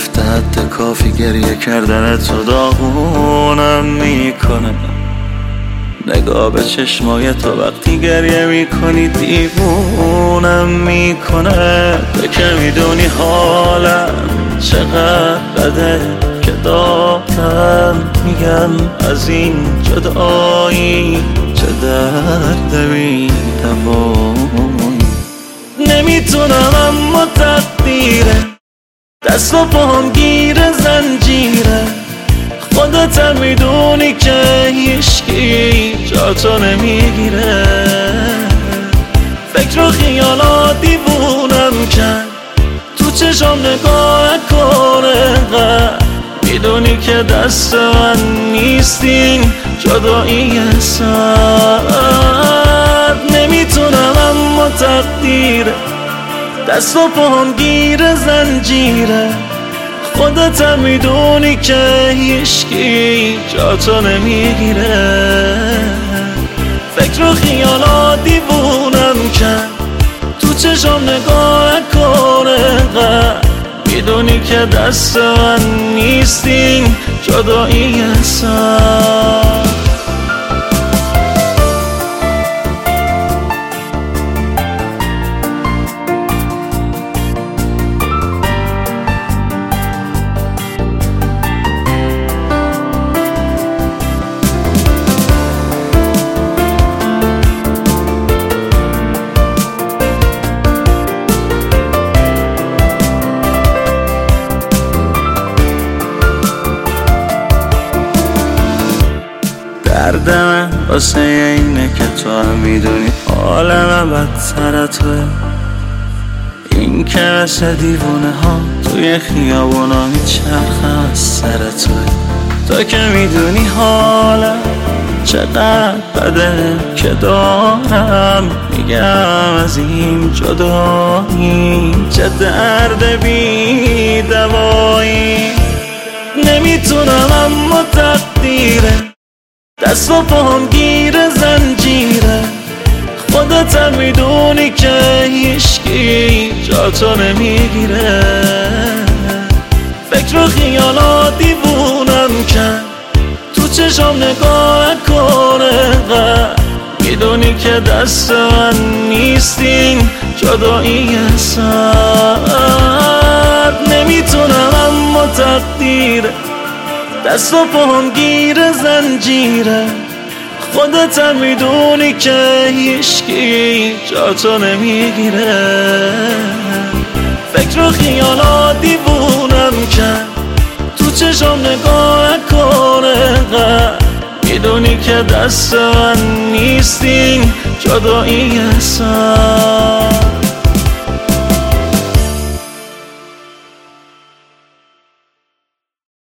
گفته حد کافی گریه کردن تو داغونم میکنه. نگاه به چشمای تو وقتی گریه میکنی دیوونم میکنه. تو که میدونی حالم چقدر بده که دارم میگم از این جدایی چه درد بی دوایی. نمیتونم اما تقدیره دست و پاهم گیر زنجیره. خودت میدونی که هیچکی جا تو نمیگیره. فکر و خیالات دیوونم کرد تو چشم نگاه کنه. میدونی که دست من نیستین جدایی سر. نمیتونم اما تقدیره دست و پاهم گیر زنجیره. خودت میدونی که هیچکی جا تو نمیگیره. فکر و خیالات دیوونم کرد تو چشم نگاه کنه. میدونی که دست من نیستین جدایی سر. درد من واسه اینه که تو هم میدونی حال من بدتر توه. این که مثل دیوونه ها توی خیابونا میچرخم از سر توه. تو که میدونی حالم چقدر بده که دارم میگم از این جدایی چه درد بی دوایی. نمیتونم اما تقدیره دست و پاهم گیر زنجیره. خودت میدونی که هیچکی جا تو نمیگیره. فکر و خیالات دیوونم کرد تو چشم نگاه کنه. میدونی که دست من نیستین جدایی سر. نمیتونم اما تقدیره دست و پاهم گیر زنجیره. خودت میدونی که هیچکی جا تو نمیگیره. فکر و خیالات دیوونم کرد تو چشم نگاه کنه. میدونی که دست من نیستین جدایی سر.